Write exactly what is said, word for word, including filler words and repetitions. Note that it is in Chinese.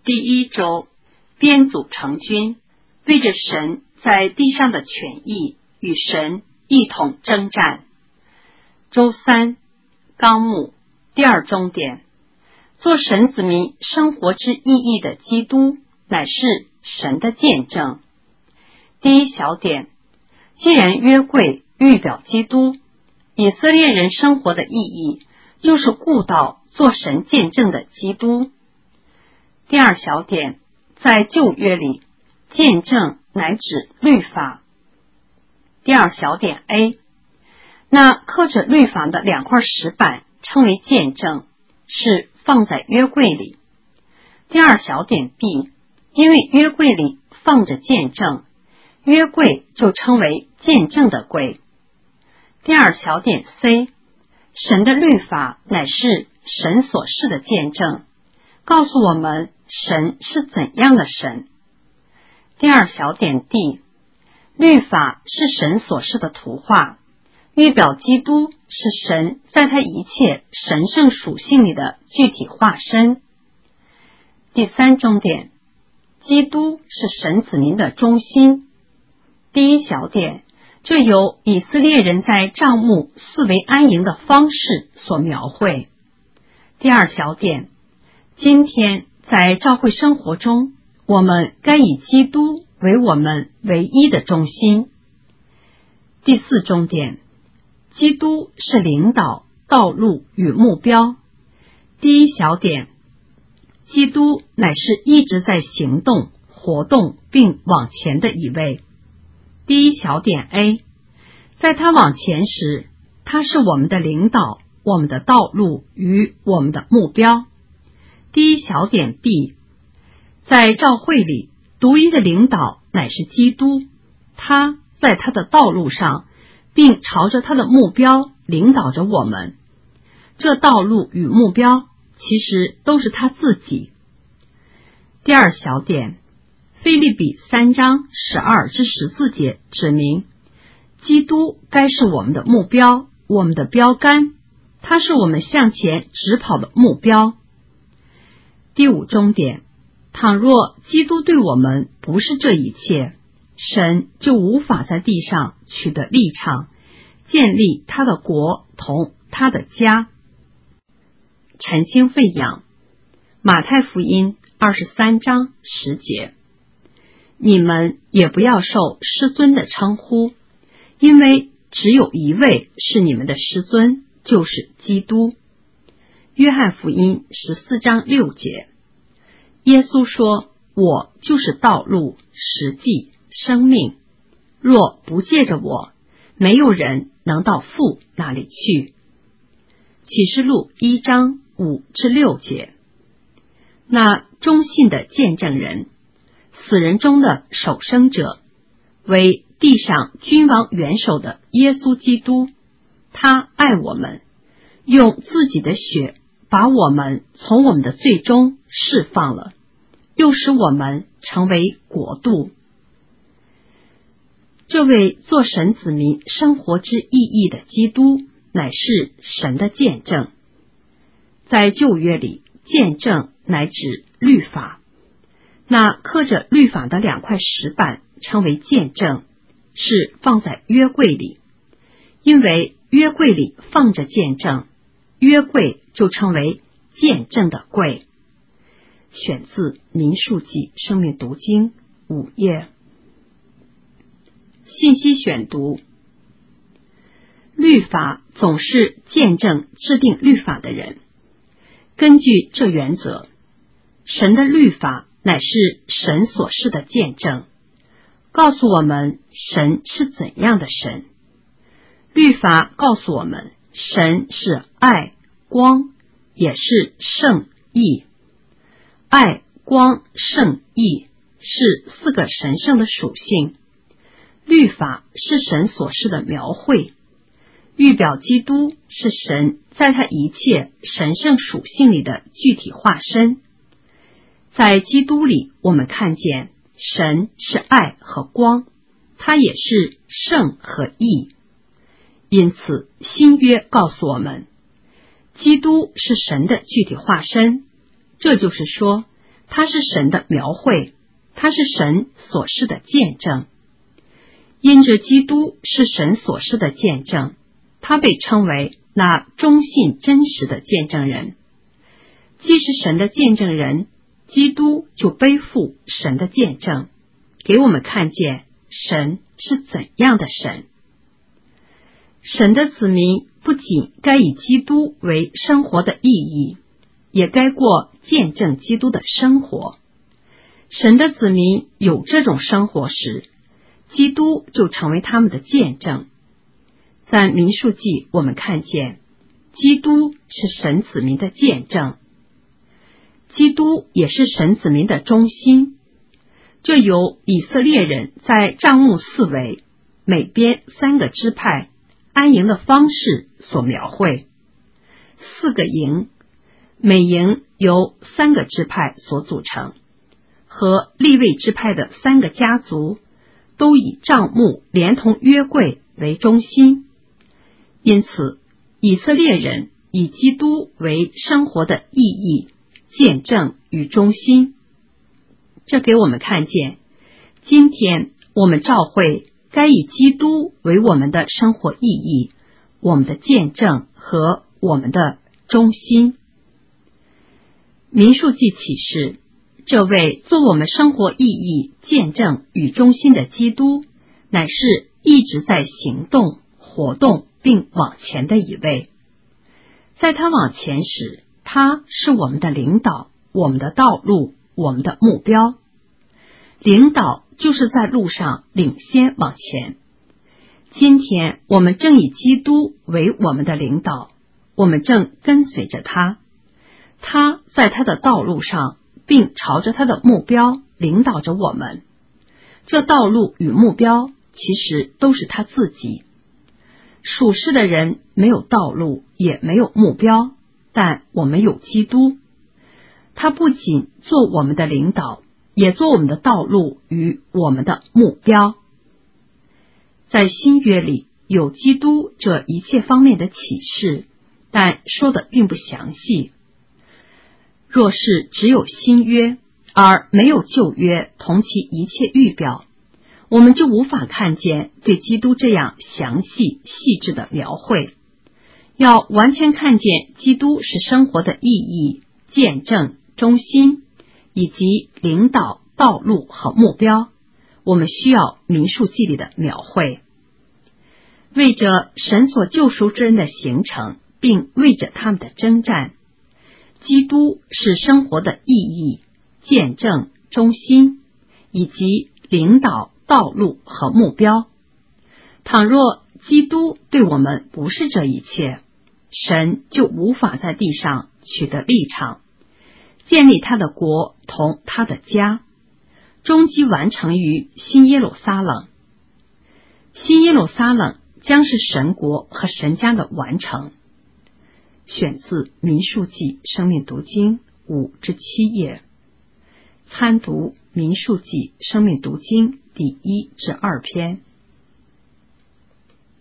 第一周，编组成军，为着神在地上的权益与神一同征战。周三，纲目第二重点，做神子民生活之意义的基督乃是神的见证。第一小点，既然约柜预表基督，以色列人生活的意义就是顾到做神见证的基督。第二小点，在旧约里，见证乃指律法。第二小点 A， 那刻着律法的两块石板称为见证，是放在约柜里。第二小点 B， 因为约柜里放着见证，约柜就称为见证的柜。第二小点 C， 神的律法乃是神所示的见证，告诉我们神是怎样的神。第二小点 D， 律法是神所示的图画，预表基督是神在他一切神圣属性里的具体化身。第三重点，基督是神子民的中心。第一小点，这由以色列人在帐幕四围安营的方式所描绘。第二小点，今天在教会生活中，我们该以基督为我们唯一的中心。第四重点，基督是领导、道路与目标。第一小点，基督乃是一直在行动、活动并往前的一位。第一小点 A， 在他往前时，他是我们的领导、我们的道路与我们的目标。第一小点 B， 在教会里，独一的领导乃是基督，他在他的道路上，并朝着他的目标领导着我们。这道路与目标其实都是他自己。第二小点，腓立比三章十二至十四节指明，基督该是我们的目标，我们的标杆，他是我们向前直跑的目标。第五重点，倘若基督对我们不是这一切，神就无法在地上取得立场，建立他的国同他的家。晨星喂养，马太福音二十三章十节，你们也不要受师尊的称呼，因为只有一位是你们的师尊，就是基督。约翰福音十四章六节，耶稣说，我就是道路、实际、生命，若不借着我，没有人能到父那里去。启示录一章五至六节，那忠信的见证人，死人中的首生者，为地上君王元首的耶稣基督，他爱我们，用自己的血把我们从我们的罪中释放了，又使我们成为国度。这位做神子民生活之意义的基督，乃是神的见证。在旧约里，见证乃指律法，那刻着律法的两块石板称为见证，是放在约柜里。因为约柜里放着见证，约柜就称为见证的柜。选自民数记生命读经五页。信息选读，律法总是见证制定律法的人。根据这原则，神的律法乃是神所示的见证，告诉我们神是怎样的神。律法告诉我们神是爱、光，也是圣、义。爱、光、圣、义是四个神圣的属性。律法是神所示的描绘，预表基督是神在他一切神圣属性里的具体化身。在基督里，我们看见神是爱和光，他也是圣和义。因此新约告诉我们，基督是神的具体化身，这就是说它是神的描绘，它是神所示的见证。因着基督是神所示的见证，他被称为那忠信真实的见证人。既是神的见证人，基督就背负神的见证，给我们看见神是怎样的神。神的子民不仅该以基督为生活的意义，也该过见证基督的生活。神的子民有这种生活时，基督就成为他们的见证。在民数记我们看见基督是神子民的见证，基督也是神子民的中心。这由以色列人在帐幕四围每边三个支派安营的方式所描绘。四个营，每营由三个支派所组成，和利未支派的三个家族都以帐幕连同约柜为中心。因此以色列人以基督为生活的意义、见证与中心。这给我们看见，今天我们教会该以基督为我们的生活意义、我们的见证和我们的中心。民数记启示，这位做我们生活意义、见证与中心的基督，乃是一直在行动、活动并往前的一位。在他往前时，他是我们的领导、我们的道路、我们的目标。领导就是在路上领先往前。今天我们正以基督为我们的领导，我们正跟随着他，他在他的道路上，并朝着他的目标领导着我们。这道路与目标其实都是他自己。属世的人没有道路，也没有目标，但我们有基督。他不仅做我们的领导，也做我们的道路与我们的目标。在新约里有基督这一切方面的启示，但说的并不详细。若是只有新约而没有旧约同其一切预表，我们就无法看见对基督这样详细细致的描绘。要完全看见基督是生活的意义、见证、中心以及领导、道路和目标，我们需要民数记里的描绘。为着神所救赎之恩的形成，并为着他们的征战，基督是生活的意义、见证、中心以及领导、道路和目标。倘若基督对我们不是这一切，神就无法在地上取得立场，建立他的国同他的家，终极完成于新耶路撒冷。新耶路撒冷将是神国和神家的完成。选自民数记生命读经五至七页，参读民数记生命读经第一至二篇。